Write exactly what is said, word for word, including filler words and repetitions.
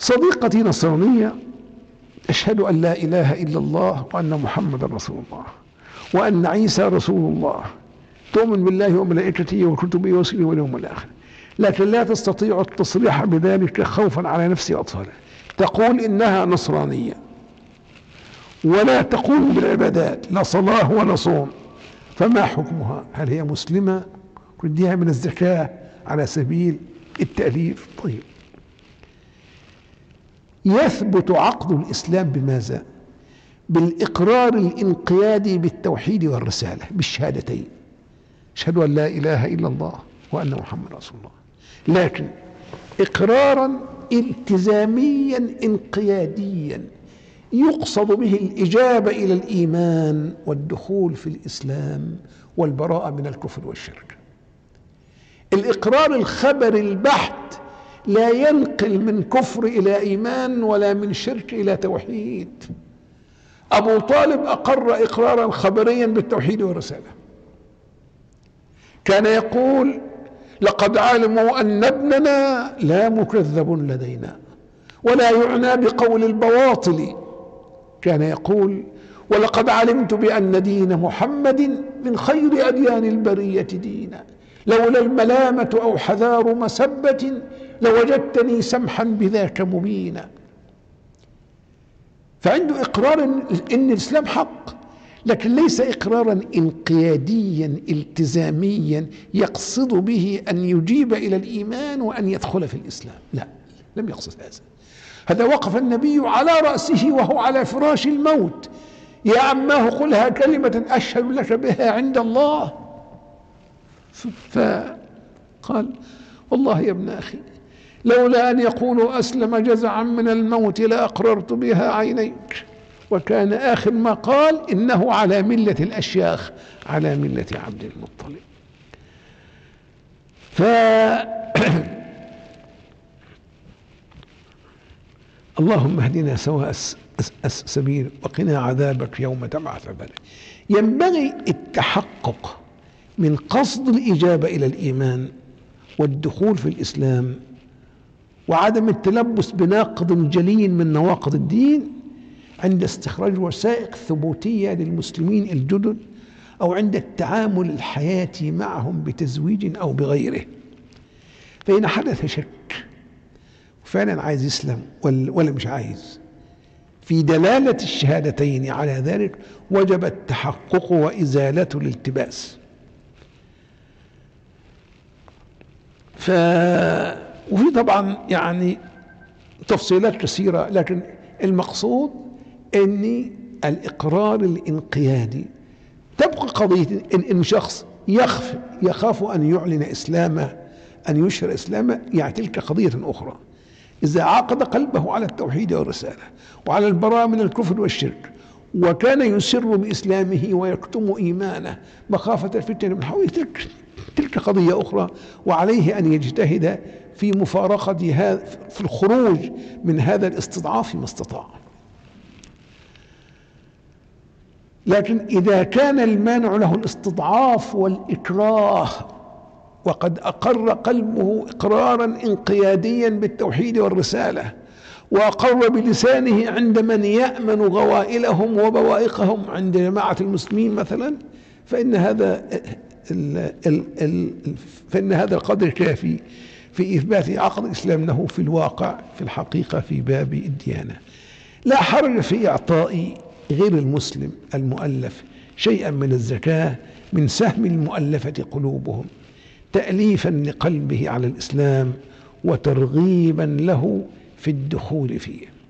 صديقتي نصرانية أشهد أن لا إله إلا الله وأن محمد رسول الله وأن عيسى رسول الله، تؤمن بالله وملائكته وكتبه ورسله واليوم الآخر، لكن لا تستطيع التصريح بذلك خوفا على نفسها وأطفالها. تقول إنها نصرانية ولا تقوم بالعبادات، لا صلاة ولا صوم، فما حكمها؟ هل هي مسلمة؟ رديها من الزكاة على سبيل التأليف. طيب، يثبت عقد الإسلام بماذا؟ بالإقرار الانقيادي بالتوحيد والرسالة، بالشهادتين، أشهد أن لا إله إلا الله وأن محمد رسول الله، لكن إقرارا التزاميا انقياديا يقصد به الإجابة إلى الإيمان والدخول في الإسلام والبراءة من الكفر والشرك. الإقرار الخبري البحت لا ينقل من كفر إلى إيمان ولا من شرك إلى توحيد. أبو طالب أقر إقرارا خبريا بالتوحيد والرسالة، كان يقول لقد علموا أن ابننا لا مكذب لدينا، ولا يعنى بقول البواطل. كان يقول ولقد علمت بأن دين محمد من خير أديان البرية دينا، لولا الملامة أو حذار مسبة لوجدتني سمحا بذاك مبينا. فعنده إقرار إن الإسلام حق، لكن ليس إقرارا انقياديا التزاميا يقصد به أن يجيب إلى الإيمان وأن يدخل في الإسلام، لا، لم يقصد هذا. هذا وقف النبي على رأسه وهو على فراش الموت: يا عماه قلها كلمة أشهد لك بها عند الله. فقال والله يا ابن أخي لولا أن يقولوا أسلم جزعا من الموت لأقررت بها عينيك. وكان آخر ما قال إنه على ملة الأشياخ، على ملة عبد المطلب. ف اللهم اهدنا سواء السبيل وقنا عذابك يوم تبعث عبادك. ينبغي التحقق من قصد الإجابة إلى الإيمان والدخول في الإسلام، وعدم التلبس بناقض جلي من نواقض الدين عند استخراج وثائق ثبوتية للمسلمين الجدد، أو عند التعامل الحياتي معهم بتزويج أو بغيره. فإن حدث شك فعلا عايز يسلم ولا مش عايز في دلالة الشهادتين على ذلك، وجب التحقق وإزالة الالتباس. ف وفي طبعا يعني تفصيلات كثيرة، لكن المقصود ان الإقرار الانقيادي تبقى قضية ان, إن شخص يخف يخاف ان يعلن اسلامه، ان يشهر اسلامه، يعني تلك قضية اخرى. اذا عقد قلبه على التوحيد والرسالة وعلى البراءة من الكفر والشرك، وكان يسر باسلامه ويكتم ايمانه مخافة الفتنة من حوله، تلك تلك قضية أخرى، وعليه أن يجتهد في مفارقة هذا، في الخروج من هذا الاستضعاف ما استطاع. لكن إذا كان المانع له الاستضعاف والإكراه، وقد أقر قلبه إقرارا انقياديا بالتوحيد والرسالة، وأقر بلسانه عند من يأمن غوائلهم وبوائقهم عند جماعة المسلمين مثلا، فإن هذا ال ال ال فإن هذا القدر كافي في إثبات عقد الإسلام له في الواقع، في الحقيقة، في باب الديانة. لا حرج في إعطاء غير المسلم المؤلف شيئا من الزكاة من سهم المؤلفة قلوبهم، تأليفا لقلبه على الإسلام وترغيبا له في الدخول فيه.